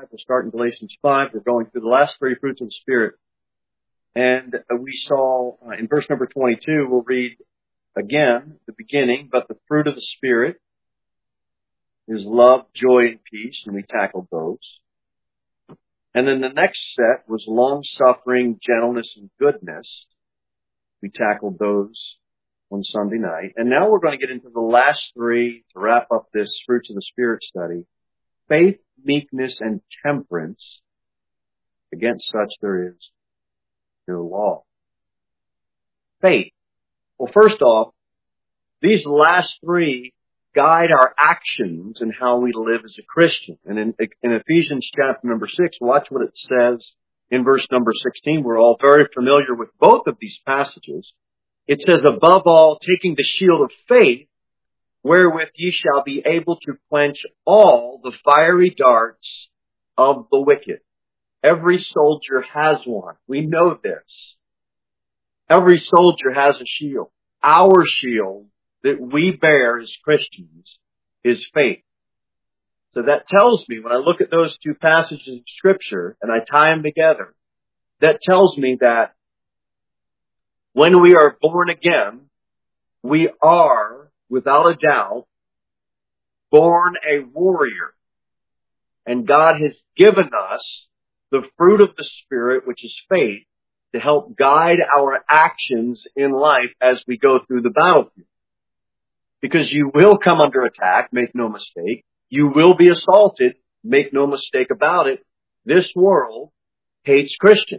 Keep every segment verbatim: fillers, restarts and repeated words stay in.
five. We'll start in Galatians five. We're going through the last three fruits of the Spirit. And we saw uh, in verse number twenty-two, we'll read again the beginning, but the fruit of the Spirit is love, joy, and peace, and we tackled those. And then the next set was long-suffering, gentleness, and goodness. We tackled those on Sunday night. And now we're going to get into the last three to wrap up this fruits of the Spirit study. Faith, meekness, and temperance. Against such there is no law. Faith. Well, first off, these last three guide our actions and how we live as a Christian. And in, in Ephesians chapter number six, watch what it says in verse number sixteen. We're all very familiar with both of these passages. It says, above all, taking the shield of faith, wherewith ye shall be able to quench all the fiery darts of the wicked. Every soldier has one. We know this. Every soldier has a shield. Our shield that we bear as Christians is faith. So that tells me, when I look at those two passages of Scripture and I tie them together, that tells me that when we are born again, we are, without a doubt, born a warrior. And God has given us the fruit of the Spirit, which is faith, to help guide our actions in life as we go through the battlefield. Because you will come under attack, make no mistake. You will be assaulted, make no mistake about it. This world hates Christians.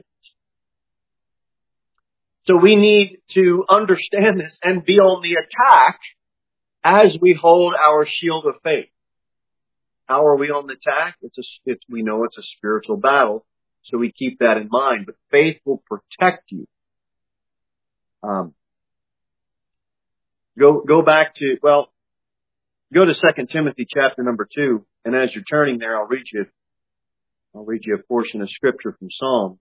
So we need to understand this and be on the attack as we hold our shield of faith. How are we on the attack? It's a, it's, we know it's a spiritual battle, so we keep that in mind. But faith will protect you. Um, go go back to, well, go to Second Timothy chapter number two, and as you're turning there, I'll read you, I'll read you a portion of Scripture from Psalms.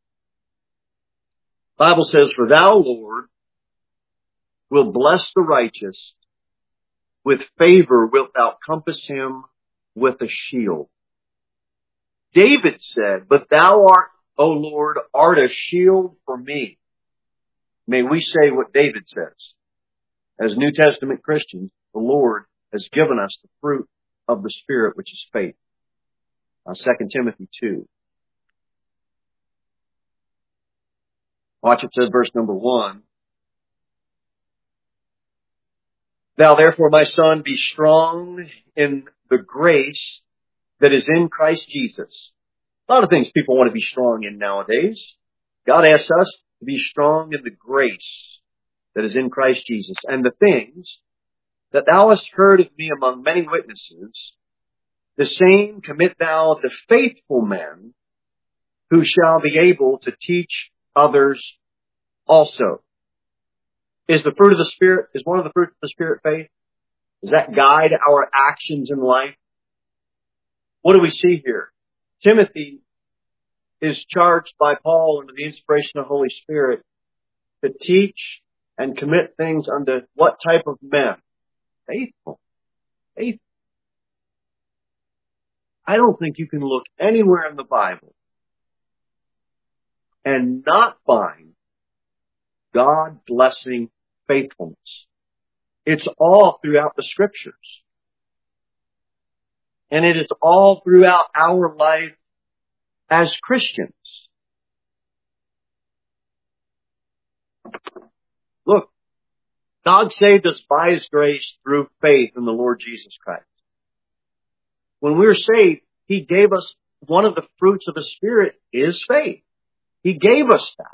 The Bible says, for thou, Lord, will bless the righteous. With favor wilt thou compass him with a shield. David said, but thou art, O Lord, art a shield for me. May we say what David says. As New Testament Christians, the Lord has given us the fruit of the Spirit, which is faith. Uh, Second Timothy two. Watch, it says verse number one. Thou therefore, my son, be strong in the grace that is in Christ Jesus. A lot of things people want to be strong in nowadays. God asks us to be strong in the grace that is in Christ Jesus. And the things that thou hast heard of me among many witnesses, the same commit thou to faithful men who shall be able to teach others also. Is the fruit of the Spirit, is one of the fruits of the Spirit faith? Does that guide our actions in life? What do we see here? Timothy is charged by Paul under the inspiration of the Holy Spirit to teach and commit things unto what type of men? Faithful. Faithful. I don't think you can look anywhere in the Bible and not find God blessing faithfulness. It's all throughout the Scriptures. And it is all throughout our life as Christians. Look, God saved us by His grace through faith in the Lord Jesus Christ. When we're saved, He gave us one of the fruits of the Spirit is faith. He gave us that.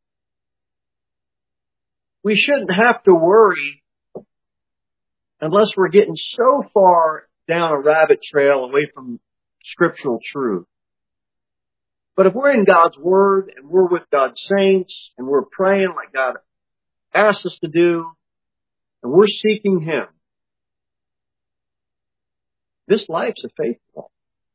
We shouldn't have to worry unless we're getting so far down a rabbit trail away from scriptural truth. But if we're in God's Word and we're with God's saints and we're praying like God asked us to do and we're seeking Him, this life's a faith walk.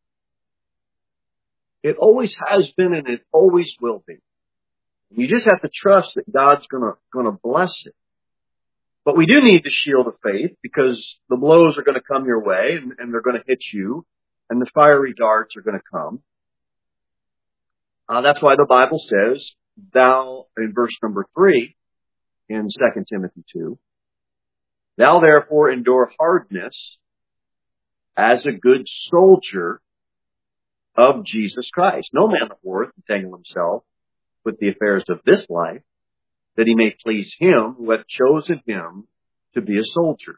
It always has been and it always will be. You just have to trust that God's gonna, gonna bless it. But we do need the shield of faith because the blows are going to come your way and, and they're going to hit you and the fiery darts are going to come. Uh, that's why the Bible says, thou, in verse number three, in Second Timothy two, thou therefore endure hardness as a good soldier of Jesus Christ. No man of worth entangle himself with the affairs of this life, that he may please him who hath chosen him to be a soldier.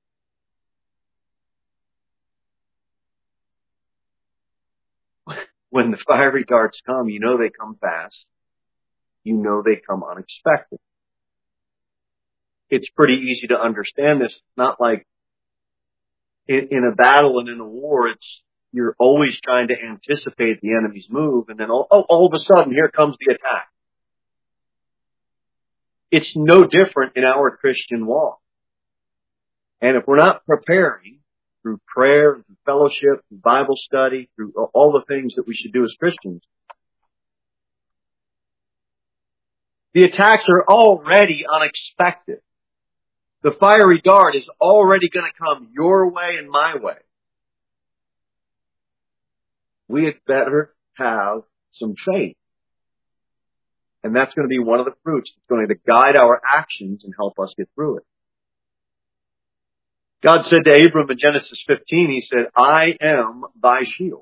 When the fiery darts come, you know they come fast. You know they come unexpected. It's pretty easy to understand this. It's not like in, in a battle and in a war, it's you're always trying to anticipate the enemy's move, and then all, oh, all of a sudden, here comes the attack. It's no different in our Christian walk. And if we're not preparing through prayer, through fellowship, through Bible study, through all the things that we should do as Christians, the attacks are already unexpected. The fiery dart is already going to come your way and my way. We had better have some faith. And that's going to be one of the fruits that's going to guide our actions and help us get through it. God said to Abram in Genesis fifteen, He said, I am thy shield.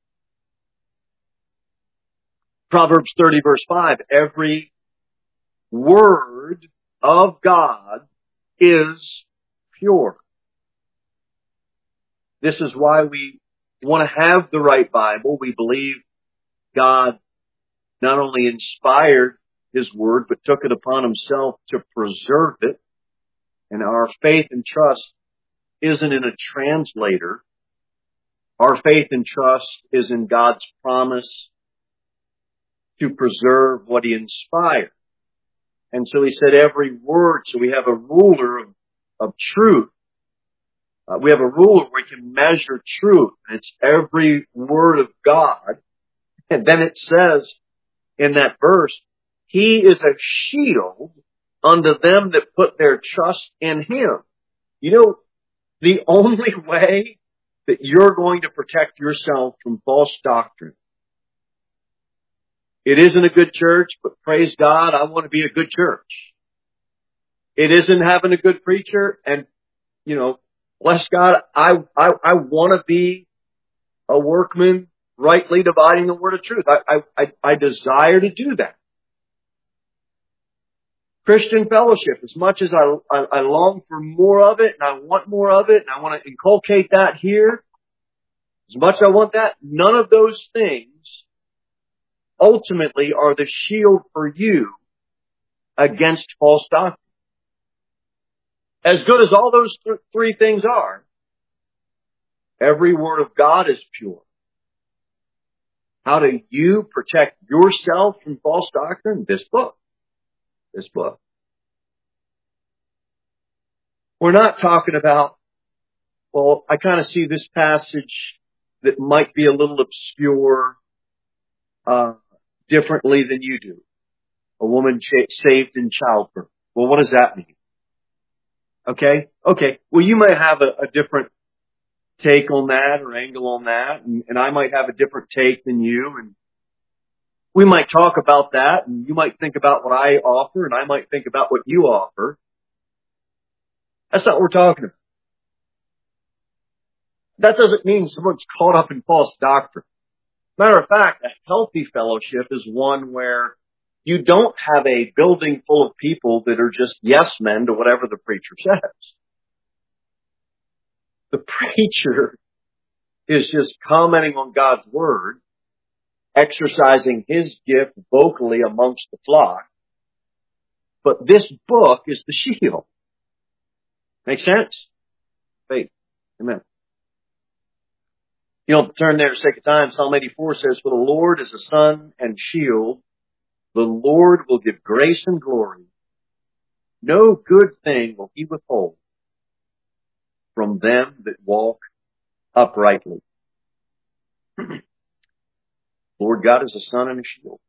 Proverbs thirty verse five, every word of God is pure. This is why we want to have the right Bible. We believe God not only inspired His Word, but took it upon Himself to preserve it. And our faith and trust isn't in a translator. Our faith and trust is in God's promise to preserve what He inspired. And so He said every word, so we have a ruler of, of truth. Uh, we have a ruler where we can measure truth. And it's every word of God. And then it says in that verse, He is a shield unto them that put their trust in Him. You know, the only way that you're going to protect yourself from false doctrine, it isn't a good church, but praise God, I want to be a good church. It isn't having a good preacher, and, you know, bless God, I, I, I want to be a workman rightly dividing the word of truth. I, I, I desire to do that. Christian fellowship, as much as I, I, I long for more of it, and I want more of it, and I want to inculcate that here, as much as I want that, none of those things ultimately are the shield for you against false doctrine. As good as all those th- three things are, every word of God is pure. How do you protect yourself from false doctrine? This book. This book. We're not talking about, well, I kind of see this passage that might be a little obscure, uh, differently than you do. A woman ch- saved in childbirth. Well, what does that mean? Okay? Okay. Well, you might have a, a different take on that or angle on that, and, and I might have a different take than you, and we might talk about that, and you might think about what I offer, and I might think about what you offer. That's not what we're talking about. That doesn't mean someone's caught up in false doctrine. Matter of fact, a healthy fellowship is one where you don't have a building full of people that are just yes men to whatever the preacher says. The preacher is just commenting on God's word, exercising his gift vocally amongst the flock. But this book is the shield. Make sense? Faith. Amen. You know, turn there for the sake of time. Psalm eighty-four says, for the Lord is a sun and shield. The Lord will give grace and glory. No good thing will He withhold from them that walk uprightly. Lord God is a sun and a shield.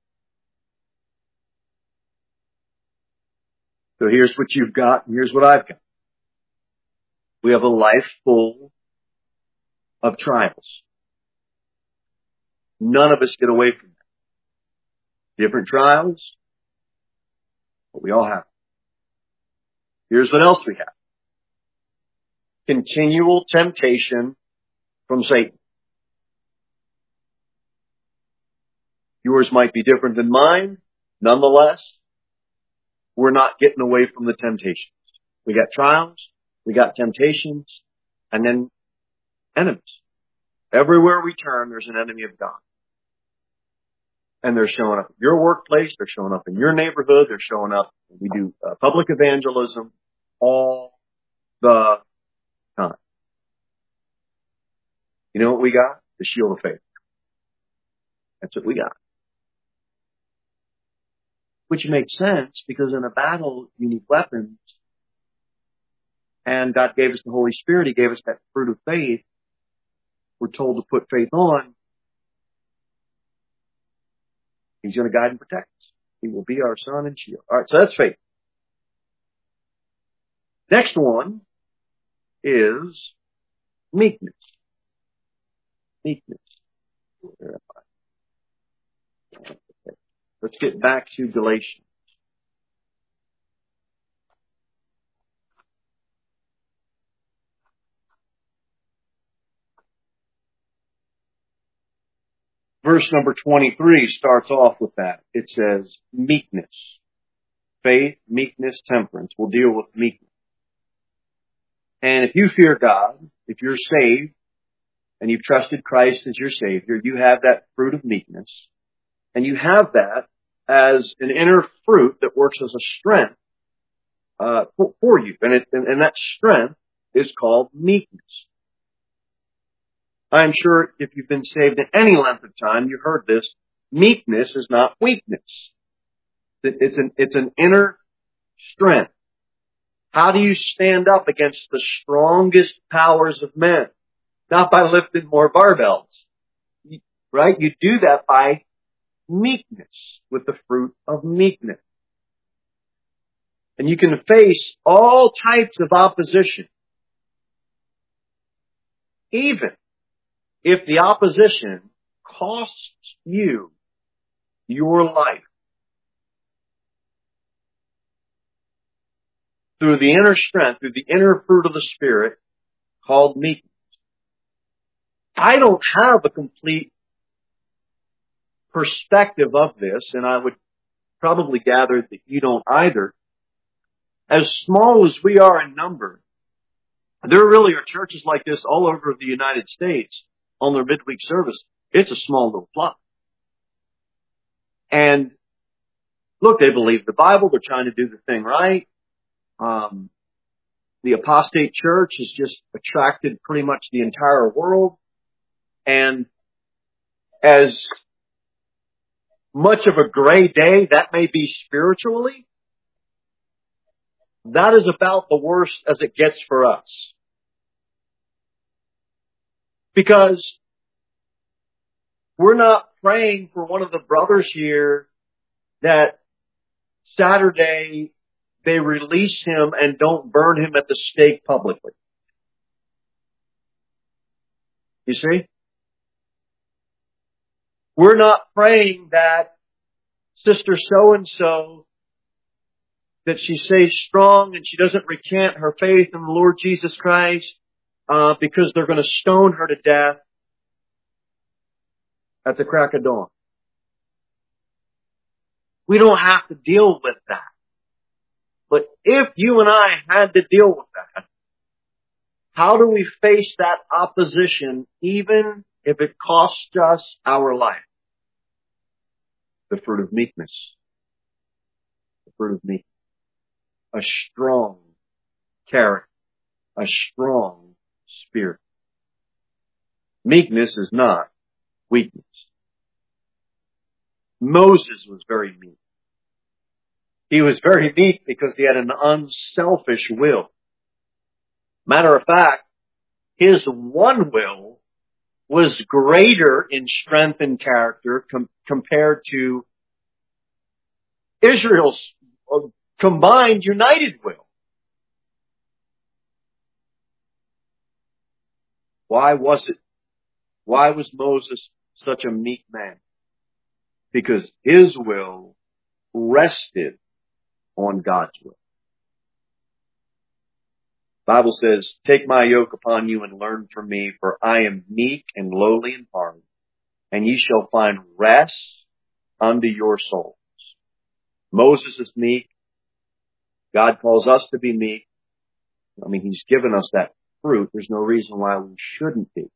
So here's what you've got, and here's what I've got. We have a life full of trials. None of us get away from that. Different trials, but we all have. Here's what else we have. Continual temptation from Satan. Yours might be different than mine. Nonetheless, we're not getting away from the temptations. We got trials, we got temptations, and then enemies. Everywhere we turn, there's an enemy of God. And they're showing up at your workplace, they're showing up in your neighborhood, they're showing up, we do uh, public evangelism all the time. You know what we got? The shield of faith. That's what we got. Which makes sense, because in a battle, you need weapons. And God gave us the Holy Spirit. He gave us that fruit of faith. We're told to put faith on. He's going to guide and protect us. He will be our sun and shield. All right, so that's faith. Next one is meekness. Meekness. Where am I? Okay. Let's get back to Galatians. Verse number twenty-three starts off with that. It says meekness. Faith, meekness, temperance. We'll deal with meekness. And if you fear God, if you're saved, and you've trusted Christ as your Savior, you have that fruit of meekness. And you have that as an inner fruit that works as a strength uh, for, for you. And, it, and, and that strength is called meekness. I'm sure if you've been saved at any length of time, you've heard this. Meekness is not weakness. It's an, it's an inner strength. How do you stand up against the strongest powers of men? Not by lifting more barbells. Right? You do that by meekness, with the fruit of meekness. And you can face all types of opposition. Even if the opposition costs you your life. Through the inner strength, through the inner fruit of the Spirit called meekness. I don't have a complete perspective of this, and I would probably gather that you don't either. As small as we are in number, there really are churches like this all over the United States on their midweek service. It's a small little flock. And look, they believe the Bible. They're trying to do the thing right. Um, the apostate church has just attracted pretty much the entire world. And as much of a gray day that may be spiritually, that is about the worst as it gets for us. Because we're not praying for one of the brothers here that Saturday they release him and don't burn him at the stake publicly. You see? We're not praying that Sister so-and-so, that she stays strong and she doesn't recant her faith in the Lord Jesus Christ uh, because they're going to stone her to death at the crack of dawn. We don't have to deal with that. But if you and I had to deal with that, how do we face that opposition even if it costs us our life? The fruit of meekness. The fruit of meekness. A strong character. A strong spirit. Meekness is not weakness. Moses was very meek. He was very meek because he had an unselfish will. Matter of fact, his one will was greater in strength and character com- compared to Israel's combined united will. Why was it? Why was Moses such a meek man? Because his will rested on God's will. The Bible says, take my yoke upon you and learn from me, for I am meek and lowly in heart, and ye shall find rest unto your souls. Moses is meek. God calls us to be meek. I mean, he's given us that fruit. There's no reason why we shouldn't be.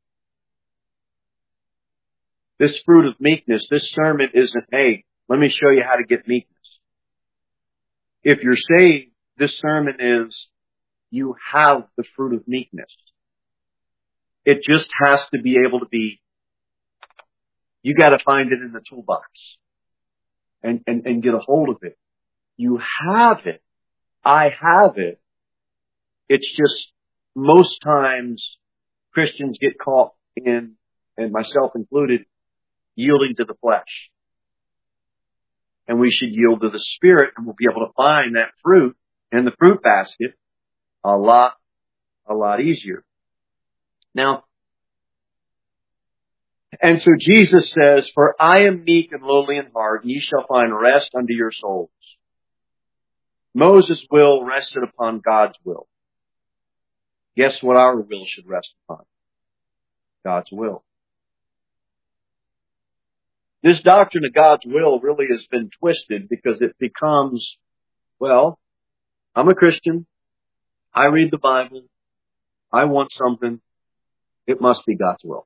This fruit of meekness, this sermon isn't, hey, let me show you how to get meekness. If you're saved, this sermon is, you have the fruit of meekness. It just has to be able to be, you got to find it in the toolbox and, and, and get a hold of it. You have it. I have it. It's just most times Christians get caught in, and myself included, yielding to the flesh. And we should yield to the Spirit, and we'll be able to find that fruit in the fruit basket a lot, a lot easier. Now, and so Jesus says, for I am meek and lowly in heart, and ye shall find rest unto your souls. Moses' will rested upon God's will. Guess what our will should rest upon? God's will. This doctrine of God's will really has been twisted because it becomes, well, I'm a Christian. I read the Bible. I want something. It must be God's will.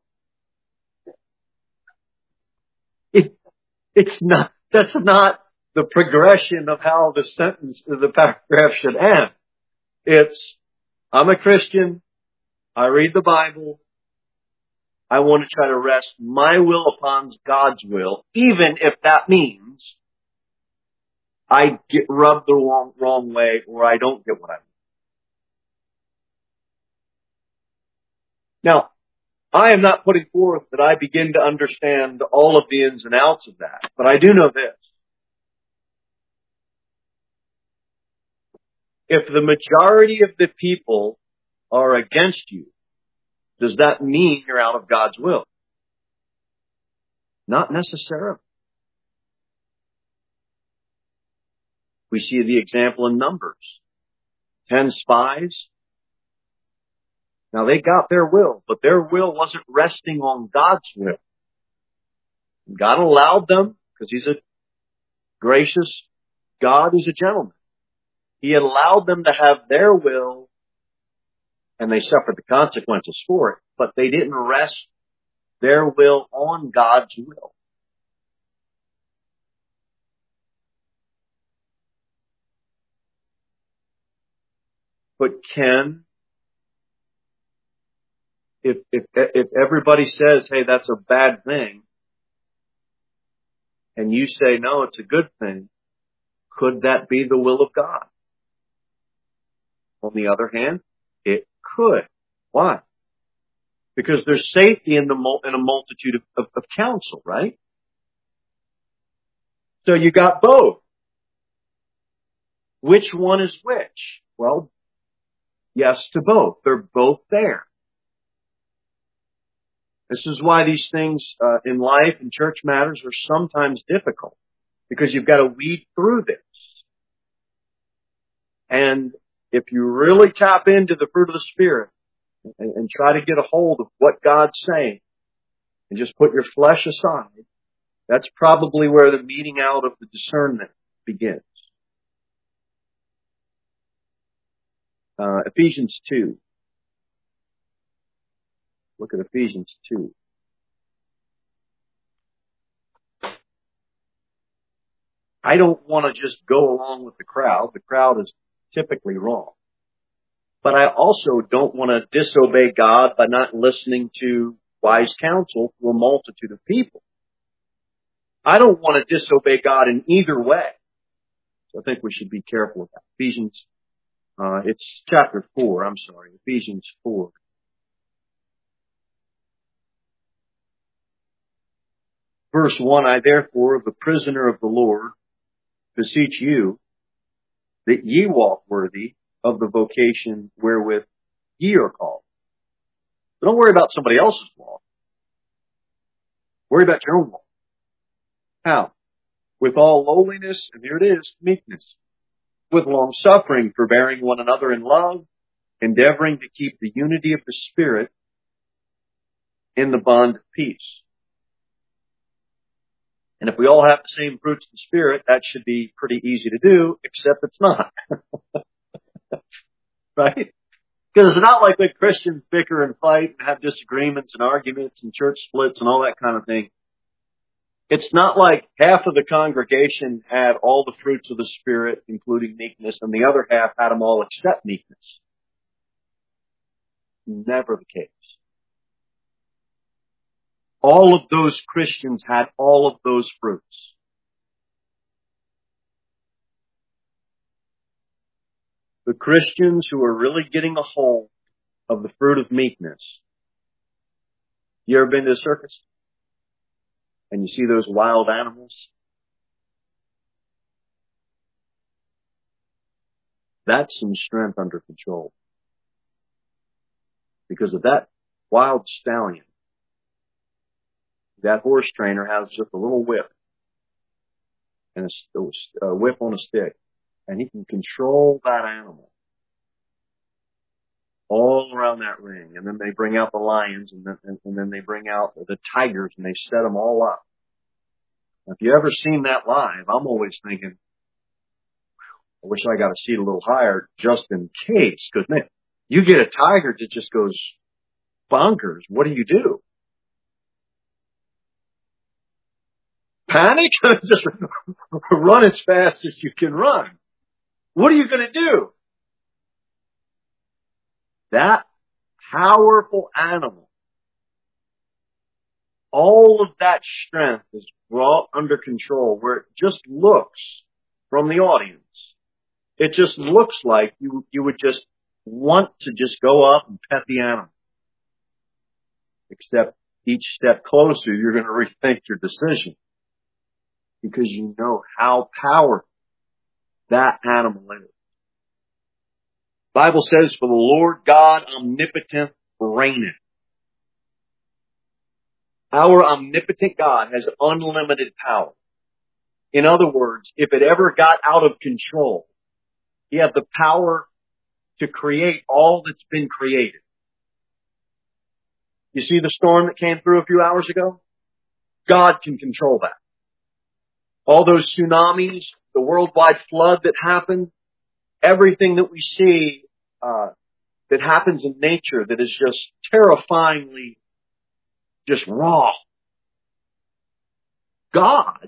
It, it's not, that's not the progression of how the sentence, the paragraph should end. It's, I'm a Christian. I read the Bible. I want to try to rest my will upon God's will, even if that means I get rubbed the wrong, wrong way or I don't get what I want. Now, I am not putting forth that I begin to understand all of the ins and outs of that, but I do know this. If the majority of the people are against you, does that mean you're out of God's will? Not necessarily. We see the example in Numbers. Ten spies. Now they got their will, but their will wasn't resting on God's will. God allowed them, because He's a gracious God who's a gentleman. He allowed them to have their will, and they suffered the consequences for it, but they didn't rest their will on God's will. But Ken, if, if, if everybody says, hey, that's a bad thing, and you say, no, it's a good thing, could that be the will of God? On the other hand, it could. Why? Because there's safety in the in a multitude of, of, of counsel, right? So you got both. Which one is which? Well, yes to both. They're both there. This is why these things uh, in life and church matters are sometimes difficult, because you've got to weed through this. And if you really tap into the fruit of the Spirit and, and try to get a hold of what God's saying and just put your flesh aside, that's probably where the meeting out of the discernment begins. Uh, Ephesians two. Look at Ephesians two. I don't want to just go along with the crowd. The crowd is typically wrong. But I also don't want to disobey God by not listening to wise counsel from a multitude of people. I don't want to disobey God in either way. So I think we should be careful with that. Ephesians, uh, it's chapter four, I'm sorry, Ephesians four. Verse one, I therefore, the prisoner of the Lord, beseech you that ye walk worthy of the vocation wherewith ye are called. So don't worry about somebody else's walk. Worry about your own walk. How? With all lowliness, and here it is, meekness. With long suffering, forbearing one another in love, endeavoring to keep the unity of the Spirit in the bond of peace. And if we all have the same fruits of the Spirit, that should be pretty easy to do, except it's not. Right? Because it's not like we Christians bicker and fight and have disagreements and arguments and church splits and all that kind of thing. It's not like half of the congregation had all the fruits of the Spirit, including meekness, and the other half had them all except meekness. Never the case. All of those Christians had all of those fruits. The Christians who are really getting a hold of the fruit of meekness. You ever been to a circus? And you see those wild animals? That's some strength under control. Because of that wild stallion, that horse trainer has just a little whip and a, a whip on a stick. And he can control that animal all around that ring. And then they bring out the lions, and then, and, and then they bring out the tigers, and they set them all up. If you ever seen that live, I'm always thinking, I wish I got a seat a little higher just in case. Because man, you get a tiger that just goes bonkers. What do you do? Panic? Just run as fast as you can run. What are you going to do? That powerful animal, all of that strength is brought under control where it just looks from the audience. It just looks like you, you would just want to just go up and pet the animal. Except each step closer, you're going to rethink your decision. Because you know how powerful that animal is. The Bible says, for the Lord God omnipotent reigneth. Our omnipotent God has unlimited power. In other words, if it ever got out of control, He had the power to create all that's been created. You see the storm that came through a few hours ago? God can control that. All those tsunamis, the worldwide flood that happened, everything that we see uh, that happens in nature that is just terrifyingly just raw. God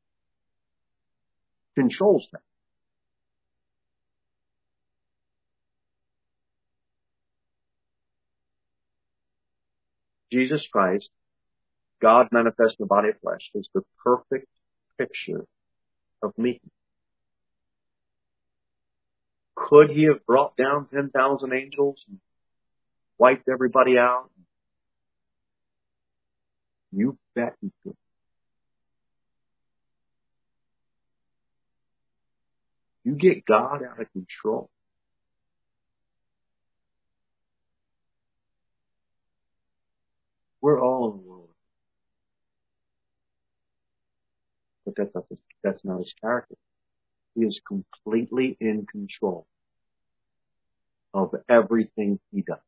controls that. Jesus Christ, God manifest in the body of flesh, is the perfect picture of meekness. Could He have brought down ten thousand angels and wiped everybody out? You bet He could. You get God out of control. We're all in the world. But that's not, that's not His character. He is completely in control of everything He does.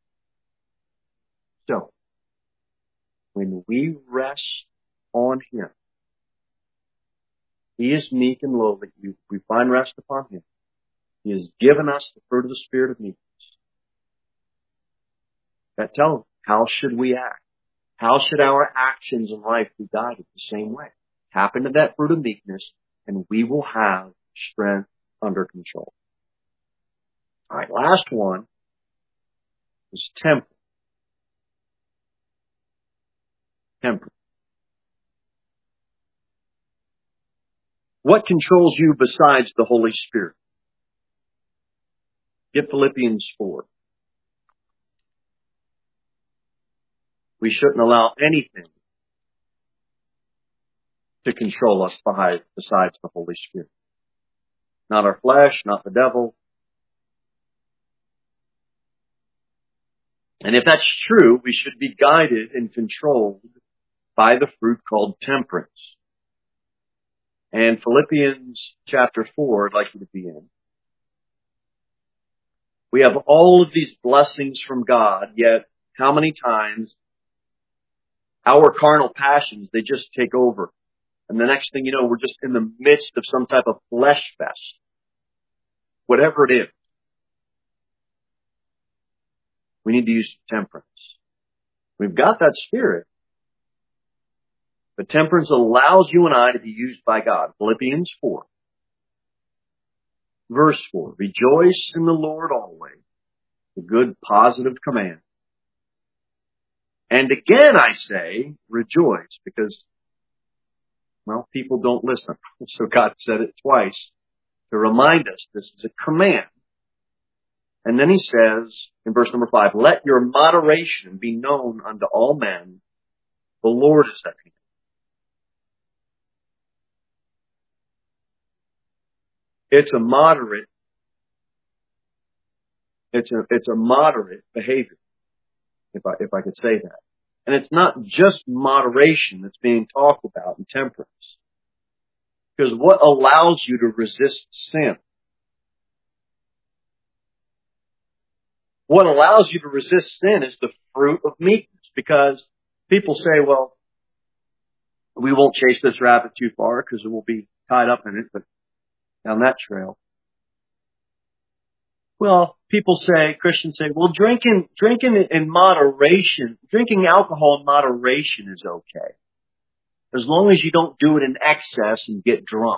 So, when we rest on Him, He is meek and lowly. We find rest upon Him. He has given us the fruit of the Spirit of meekness. That tells us, how should we act? How should our actions in life be guided the same way? Tap into that fruit of meekness, and we will have strength under control. All right, last one is temperance. Temperance. What controls you besides the Holy Spirit? Get Philippians four. We shouldn't allow anything to control us besides the Holy Spirit. Not our flesh, not the devil. And if that's true, we should be guided and controlled by the fruit called temperance. And Philippians chapter four, I'd like you to be in. We have all of these blessings from God, yet how many times our carnal passions, they just take over. And the next thing you know, we're just in the midst of some type of flesh fest. Whatever it is. We need to use temperance. We've got that spirit. But temperance allows you and I to be used by God. Philippians four. Verse four. Rejoice in the Lord always. A good positive command. And again I say, rejoice, because, well, people don't listen. So God said it twice to remind us this is a command. And then he says in verse number five, let your moderation be known unto all men. The Lord is at hand. It's a moderate, it's a, it's a moderate behavior, if I, if I could say that. And it's not just moderation that's being talked about in temperance. Because what allows you to resist sin? What allows you to resist sin is the fruit of meekness. Because people say, well, we won't chase this rabbit too far because it will be tied up in it, but down that trail. Well, people say, Christians say, well, drinking, drinking in moderation, drinking alcohol in moderation is okay. As long as you don't do it in excess and get drunk.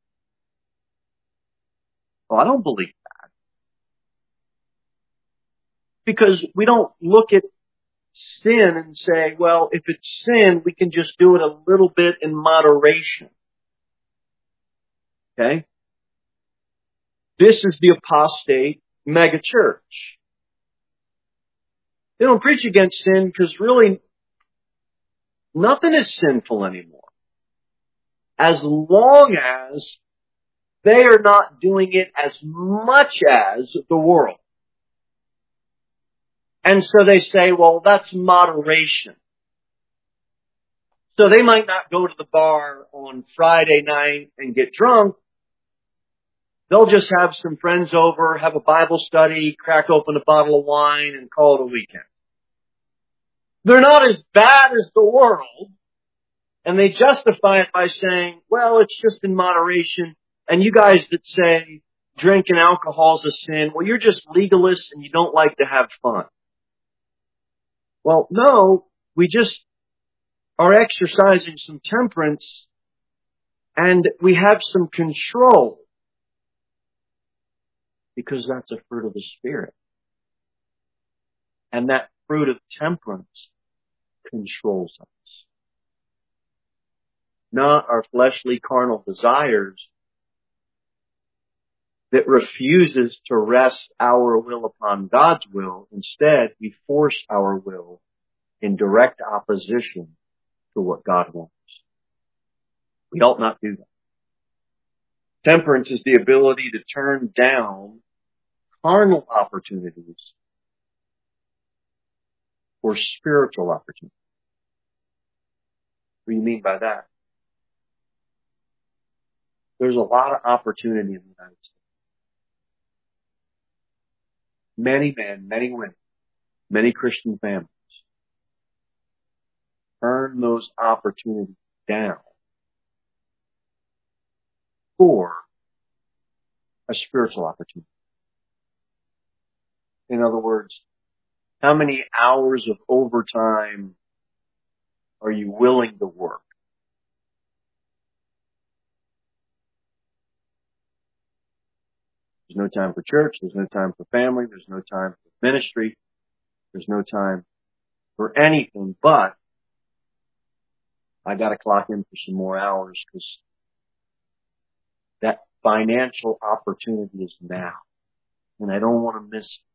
Well, I don't believe that. Because we don't look at sin and say, well, if it's sin, we can just do it a little bit in moderation. Okay? This is the apostate mega church. They don't preach against sin because really nothing is sinful anymore. As long as they are not doing it as much as the world. And so they say, well, that's moderation. So they might not go to the bar on Friday night and get drunk. They'll just have some friends over, have a Bible study, crack open a bottle of wine, and call it a weekend. They're not as bad as the world, and they justify it by saying, well, it's just in moderation. And you guys that say drinking alcohol is a sin, well, you're just legalists and you don't like to have fun. Well, no, we just are exercising some temperance and we have some control because that's a fruit of the Spirit. And that fruit of temperance controls us. Not our fleshly carnal desires that refuses to rest our will upon God's will. Instead, we force our will in direct opposition to what God wants. We ought not do that. Temperance is the ability to turn down carnal opportunities for spiritual opportunities. What do you mean by that? There's a lot of opportunity in the United States. Many men, many women, many Christian families turn those opportunities down for a spiritual opportunity. In other words, how many hours of overtime are you willing to work? There's no time for church. There's no time for family. There's no time for ministry. There's no time for anything but I got to clock in for some more hours because that financial opportunity is now. And I don't want to miss it.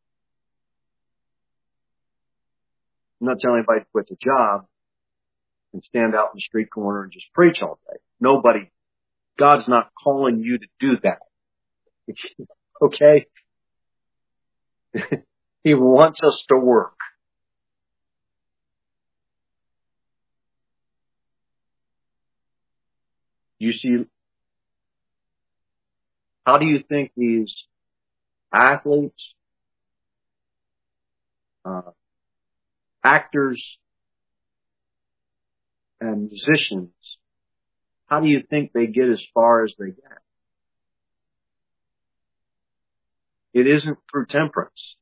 I'm not telling anybody to quit the job and stand out in the street corner and just preach all day. Nobody, God's not calling you to do that. Okay? He wants us to work. You see, how do you think these athletes, uh, actors, and musicians, how do you think they get as far as they get? It isn't through temperance.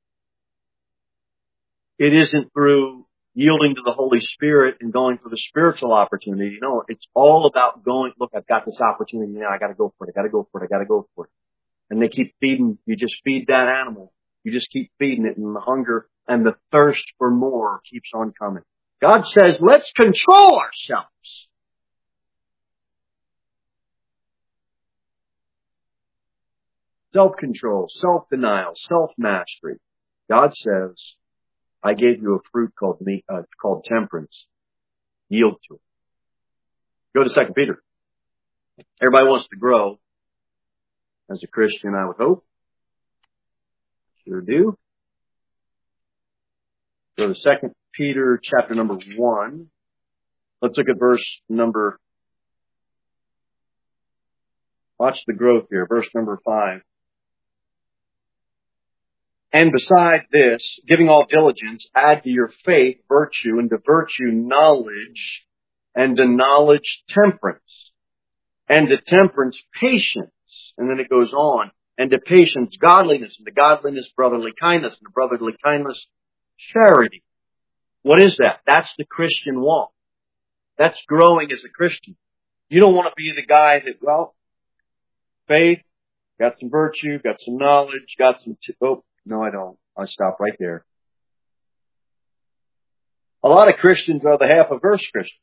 It isn't through yielding to the Holy Spirit and going for the spiritual opportunity. No, it's all about going, look, I've got this opportunity now. I got to go for it. I got to go for it. I got to go for it. And they keep feeding. You just feed that animal. You just keep feeding it, and the hunger and the thirst for more keeps on coming. God says, let's control ourselves. Self-control, self-denial, self-mastery. God says, I gave you a fruit called me, uh, called temperance. Yield to it. Go to Second Peter. Everybody wants to grow. As a Christian, I would hope. Sure do. Go to Second Peter chapter number one. Let's look at verse number, watch the growth here, verse number five. And beside this, giving all diligence, add to your faith virtue, and to virtue knowledge, and to knowledge temperance, and to temperance patience. And then it goes on, and to patience godliness, and to godliness brotherly kindness, and to brotherly kindness charity. What is that? That's the Christian walk. That's growing as a Christian. You don't want to be the guy that, well, faith, got some virtue, got some knowledge, got some, t- oh, no, I don't. I'll stop right there. A lot of Christians are the half a verse Christian.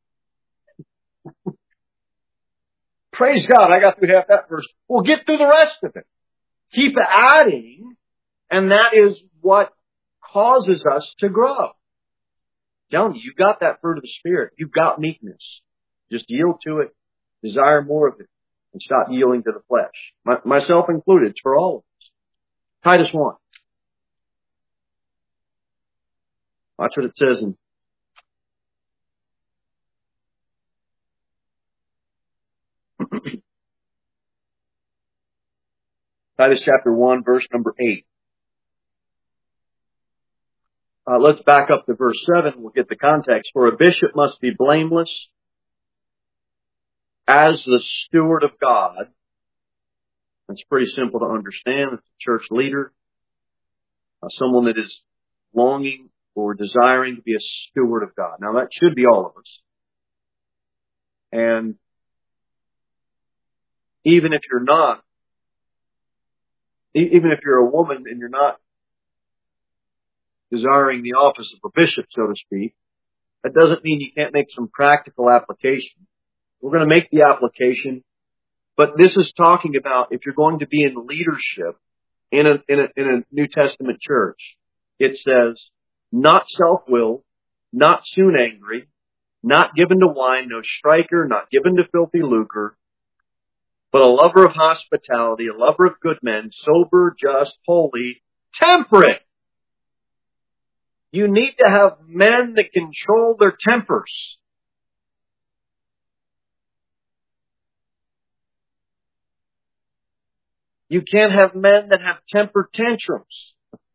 Praise God, I got through half that verse. Well, get through the rest of it. Keep adding, and that is what causes us to grow. I'm telling you, you've got that fruit of the Spirit. You've got meekness. Just yield to it. Desire more of it. And stop yielding to the flesh. My, myself included. It's for all of us. Titus one. Watch what it says in Titus chapter one, verse number eight. Uh, let's back up to verse seven. We'll get the context. For a bishop must be blameless as the steward of God. That's pretty simple to understand. It's a church leader. Uh, someone that is longing or desiring to be a steward of God. Now that should be all of us. And even if you're not, even if you're a woman and you're not desiring the office of a bishop, so to speak, that doesn't mean you can't make some practical application. We're going to make the application, but this is talking about if you're going to be in leadership in a, in a, in a New Testament church, it says, not self-willed, not soon angry, not given to wine, no striker, not given to filthy lucre, but a lover of hospitality, a lover of good men, sober, just, holy, temperate. You need to have men that control their tempers. You can't have men that have temper tantrums.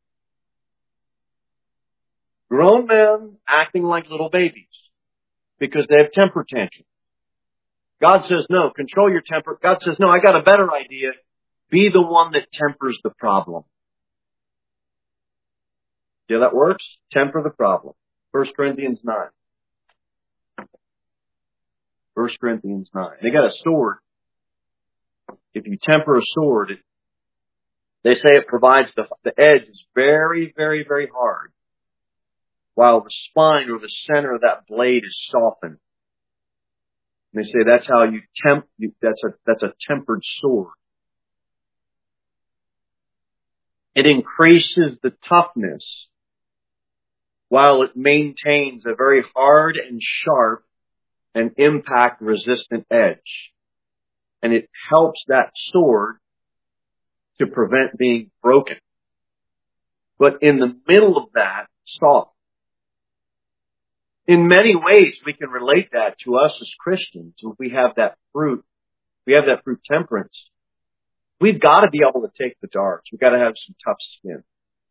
Grown men acting like little babies because they have temper tantrums. God says, no, control your temper. God says, no, I got a better idea. Be the one that tempers the problem. See how that works? Temper the problem. First Corinthians nine. First Corinthians nine. They got a sword. If you temper a sword, it, they say it provides the, the edge is very, very, very hard, while the spine or the center of that blade is softened. And they say that's how you temp, you, that's a, that's a tempered sword. It increases the toughness while it maintains a very hard and sharp and impact resistant edge. And it helps that sword to prevent being broken. But in the middle of that, soft. In many ways, we can relate that to us as Christians. If we have that fruit, we have that fruit temperance. We've got to be able to take the darts. We've got to have some tough skin.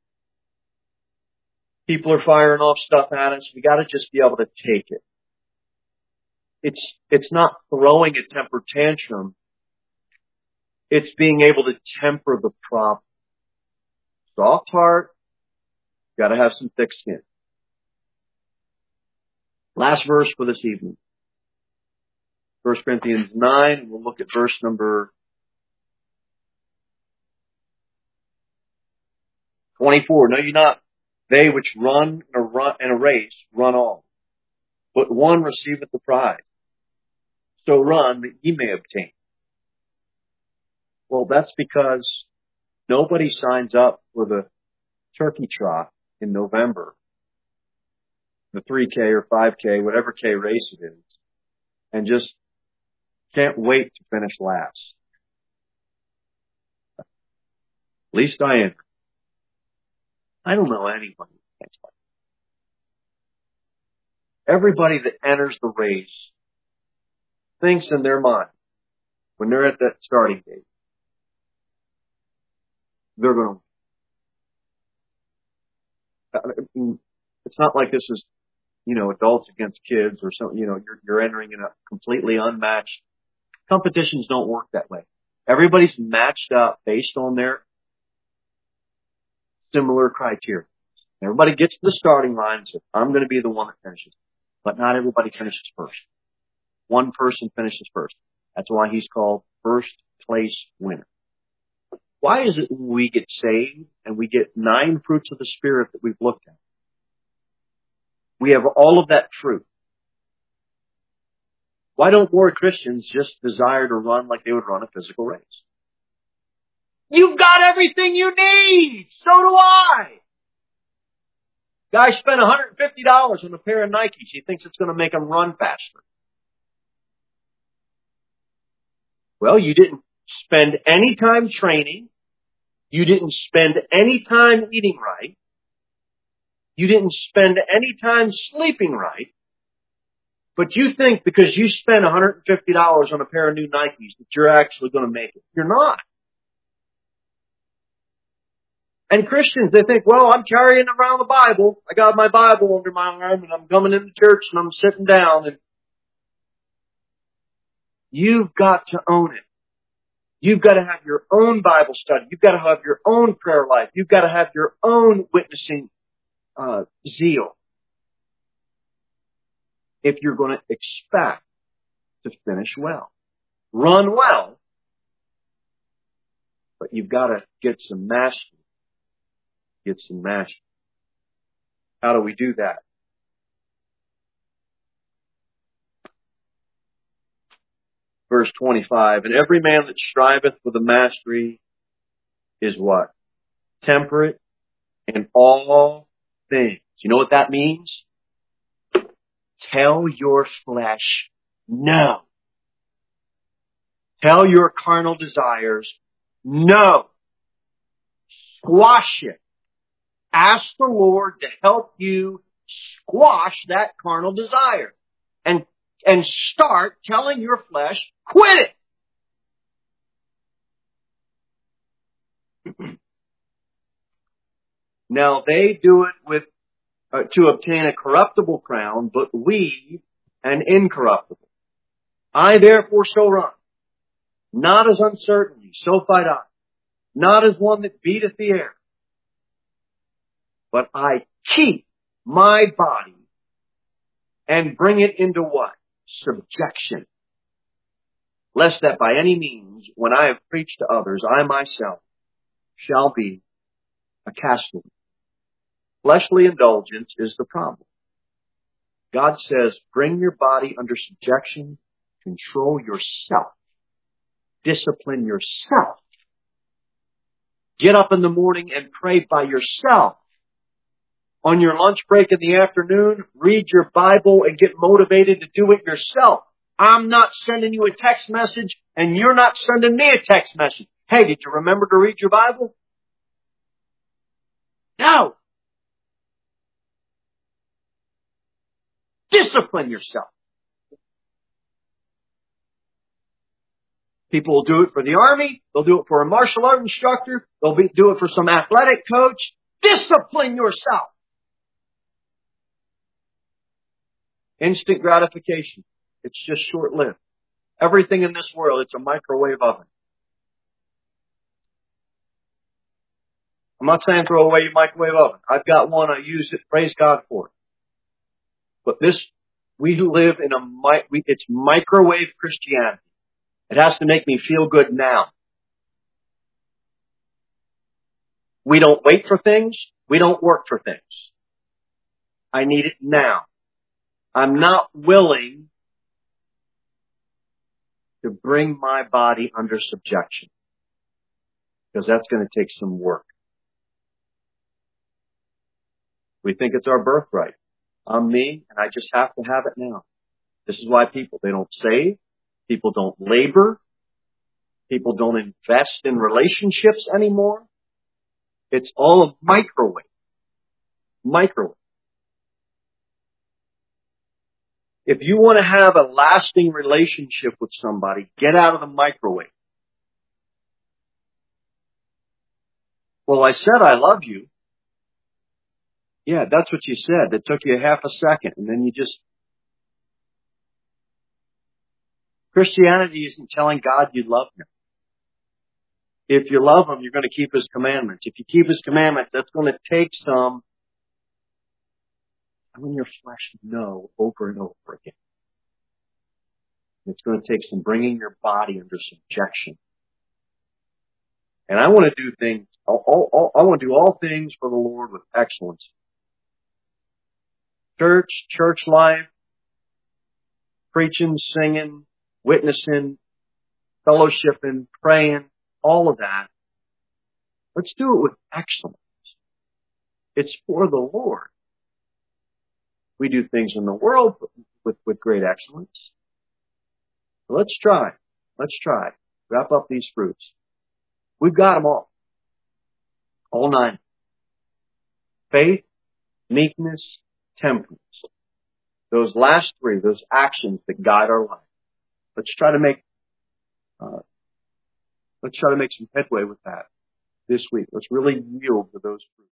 People are firing off stuff at us. We got to just be able to take it. It's, it's not throwing a temper tantrum. It's being able to temper the problem. Soft heart. Got to have some thick skin. Last verse for this evening. First Corinthians nine. We'll look at verse number twenty-four. Know ye not, they which run in a, run, in a race run all, but one receiveth the prize. So run that ye may obtain. Well, that's because nobody signs up for the turkey trot in November, the three K or five K, whatever K race it is, and just can't wait to finish last. At least I am. I don't know anybody that's like that. Everybody that enters the race thinks in their mind, when they're at that starting gate, they're going to. It's not like this is, you know, adults against kids or something. You know, you're, you're entering in a completely unmatched. Competitions don't work that way. Everybody's matched up based on their similar criteria. Everybody gets to the starting line and says, I'm going to be the one that finishes. But not everybody finishes first. One person finishes first. That's why he's called first place winner. Why is it when we get saved and we get nine fruits of the Spirit that we've looked at? We have all of that fruit. Why don't more Christians just desire to run like they would run a physical race? You've got everything you need. So do I. Guy spent one hundred fifty dollars on a pair of Nikes. He thinks it's going to make him run faster. Well, you didn't spend any time training. You didn't spend any time eating right. You didn't spend any time sleeping right. But you think because you spent one hundred fifty dollars on a pair of new Nikes that you're actually going to make it. You're not. And Christians, they think, well, I'm carrying around the Bible. I got my Bible under my arm and I'm coming into church and I'm sitting down. And you've got to own it. You've got to have your own Bible study. You've got to have your own prayer life. You've got to have your own witnessing uh, zeal. If you're going to expect to finish well. Run well. But you've got to get some mastery. Get some mastery. How do we do that? Verse twenty-five, and every man that striveth for the mastery is what? Temperate in all things. You know what that means? Tell your flesh no. Tell your carnal desires no. Squash it. Ask the Lord to help you squash that carnal desire. And, and start telling your flesh, quit it. Now they do it with Uh, to obtain a corruptible crown, but we an incorruptible. I therefore so run, not as uncertainly, so fight I, not as one that beateth the air, but I keep my body and bring it into what? Subjection. Lest that by any means, when I have preached to others, I myself shall be a castaway. Fleshly indulgence is the problem. God says, bring your body under subjection, control yourself, discipline yourself. Get up in the morning and pray by yourself. On your lunch break in the afternoon, read your Bible and get motivated to do it yourself. I'm not sending you a text message and you're not sending me a text message. Hey, did you remember to read your Bible? No. Discipline yourself. People will do it for the army. They'll do it for a martial art instructor. They'll be, do it for some athletic coach. Discipline yourself. Instant gratification. It's just short-lived. Everything in this world, it's a microwave oven. I'm not saying throw away your microwave oven. I've got one. I use it. Praise God for it. But this, we live in a, it's microwave Christianity. It has to make me feel good now. We don't wait for things. We don't work for things. I need it now. I'm not willing to bring my body under subjection, because that's going to take some work. We think it's our birthright. I'm me, and I just have to have it now. This is why people, they don't save. People don't labor. People don't invest in relationships anymore. It's all a microwave. Microwave. If you want to have a lasting relationship with somebody, get out of the microwave. Well, I said I love you. Yeah, that's what you said. It took you a half a second, and then you just... Christianity isn't telling God you love Him. If you love Him, you're going to keep His commandments. If you keep His commandments, that's going to take some telling your flesh no over and over again. It's going to take some bringing your body under subjection. And I want to do things, all, all, all, I want to do all things for the Lord with excellence. Church, church life, preaching, singing, witnessing, fellowshipping, praying, all of that. Let's do it with excellence. It's for the Lord. We do things in the world with, with great excellence. Let's try. Let's try. Wrap up these fruits. We've got them all. All nine. Faith, meekness, temperance. Those last three, those actions that guide our life. Let's try to make, uh, let's try to make some headway with that this week. Let's really yield to those fruits.